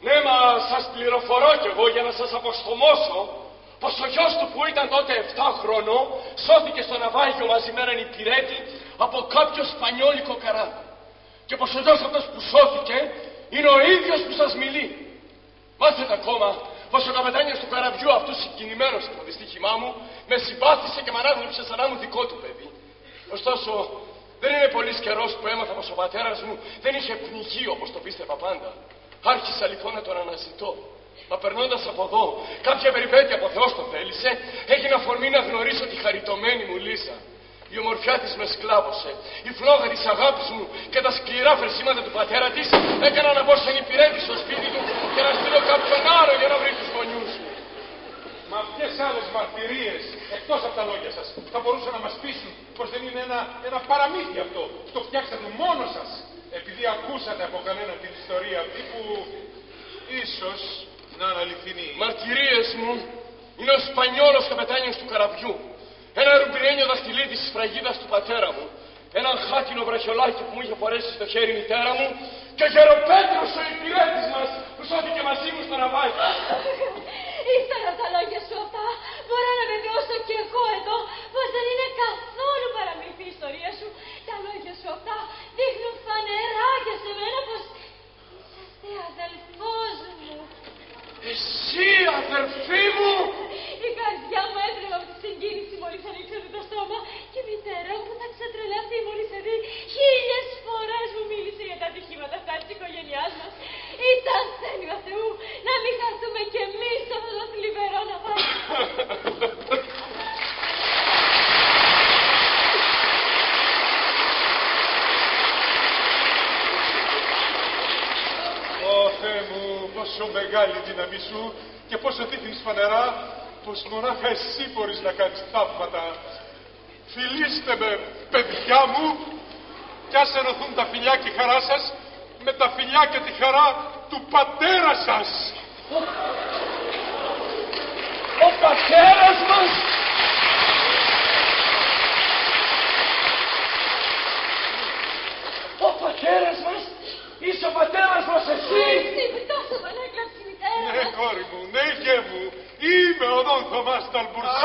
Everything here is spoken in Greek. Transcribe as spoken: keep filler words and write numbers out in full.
Ναι, μα σας πληροφορώ κι εγώ για να σας αποστομώσω πως ο γιος του που ήταν τότε επτά χρονών σώθηκε στο ναυάγιο μαζί με έναν υπηρέτη από κάποιο σπανιόλικο καράβι. Και πως ο γιος αυτός που σώθηκε είναι ο ίδιος που σας μιλεί. Μάθετε ακόμα πως ο καπετάνιος του καραβιού αυτού, συγκινημένος από το δυστύχημά μου, με συμπάθησε και μ' ανάγνωψε σαν να μου δικό του παιδί. Ωστόσο, δεν είναι πολύς καιρός που έμαθα πως ο πατέρας μου δεν είχε πνιγεί όπως το πίστευα πάντα. Άρχισα λοιπόν να τον αναζητώ. Μα περνώντας από εδώ, κάποια περιπέτεια από Θεός το θέλησε, έγινε αφορμή να γνωρίσω τη χαριτωμένη μου Λίζα. Η ομορφιά της με σκλάβωσε, η φλόγα της αγάπης μου και τα σκληρά φρεσίματα του πατέρα της έκανα να μπω σαν υπηρέτη στο σπίτι του και να στείλω κάποιον άλλο για να βρει τους γονιούς μου. Μα ποιες άλλες μαρτυρίες, εκτός από τα λόγια σας, θα μπορούσαν να μας πείσουν πως δεν είναι ένα, ένα παραμύθι αυτό? Το φτιάξατε μόνος σας, επειδή ακούσατε από κανέναν την ιστορία αυτή που ίσως να είναι αληθινή. Μαρτυρίες μου είναι ο Σπανιόλος καπετάνιος του καραβιού. Ένα ρουμπινένιο δαχτυλίδι της φραγίδας του πατέρα μου. Ένα χάκινο βραχιολάκι που μου είχε φορέσει στο χέρι η μητέρα μου. Και ο Γεροπέτρος ο υπηρέτης μας που σώθηκε μαζί μου στο ναυάγιο. Ύστερα τα λόγια σου αυτά μπορώ να βεβαιώσω κι εγώ εδώ πως δεν είναι καθόλου παραμύθι η ιστορία σου. Τα λόγια σου αυτά δείχνουν φανερά και σε μένα πως είσαστε αδελφός μου. Εσύ αδελφή μου! Η καρδιά μου έτρελε από τη συγκίνηση μόλις ανοίξατε το στόμα και η μητέρα μου θα ξετρελαθεί μόλις σε δει. Χίλιες φορές μου μίλησε για τα ατυχήματα αυτά της οικογένειάς μας. Ήταν θέλημα Θεού να μην χαθούμε κι εμείς σε αυτό το θλιβερό ναυάγιο. Ω Θεέ μου, πόσο μεγάλη η δύναμη σου και πόσο δείχνεις φανερά πως μονάχα εσύ μπορείς να κάνεις θαύματα. Φιλήστε με, παιδιά μου, κι ας ενωθούν τα φιλιά και η χαρά σας με τα φιλιά και τη χαρά του πατέρα σας. Ο, ο πατέρας μας! Ο πατέρας μας! Είσαι ο πατέρας μας εσύ! Εσύ, τόσο πανέκλαψη η μητέρα. Ναι, κόρη μου, ναι, γε μου, είμαι ο Δον Θωμάς Ταλμπουρσί.